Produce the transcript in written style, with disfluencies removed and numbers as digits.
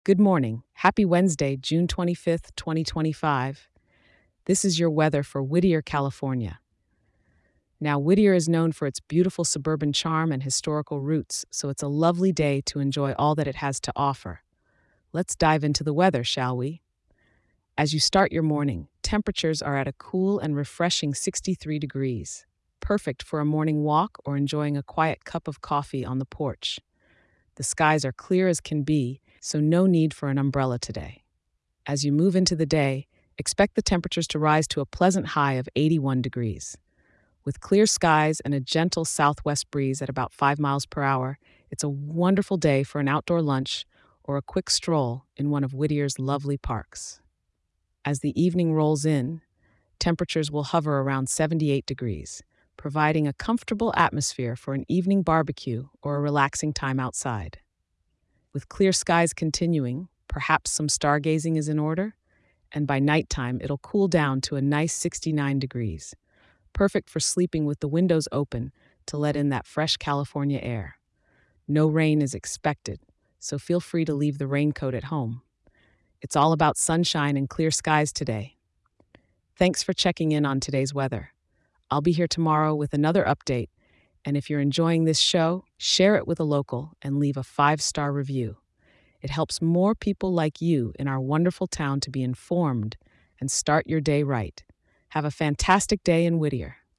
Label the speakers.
Speaker 1: Good morning. Happy Wednesday, June 25th, 2025. This is your weather for Whittier, California. Now, Whittier is known for its beautiful suburban charm and historical roots, so it's a lovely day to enjoy all that it has to offer. Let's dive into the weather, shall we? As you start your morning, temperatures are at a cool and refreshing 63 degrees, perfect for a morning walk or enjoying a quiet cup of coffee on the porch. The skies are clear as can be, so no need for an umbrella today. As you move into the day, expect the temperatures to rise to a pleasant high of 81 degrees. With clear skies and a gentle southwest breeze at about 5 miles per hour, it's a wonderful day for an outdoor lunch or a quick stroll in one of Whittier's lovely parks. As the evening rolls in, temperatures will hover around 78 degrees, providing a comfortable atmosphere for an evening barbecue or a relaxing time outside. With clear skies continuing, perhaps some stargazing is in order, and by nighttime it'll cool down to a nice 69 degrees, perfect for sleeping with the windows open to let in that fresh California air. No rain is expected, so feel free to leave the raincoat at home. It's all about sunshine and clear skies today. Thanks for checking in on today's weather. I'll be here tomorrow with another update, and if you're enjoying this show, share it with a local and leave a 5-star review. It helps more people like you in our wonderful town to be informed and start your day right. Have a fantastic day in Whittier.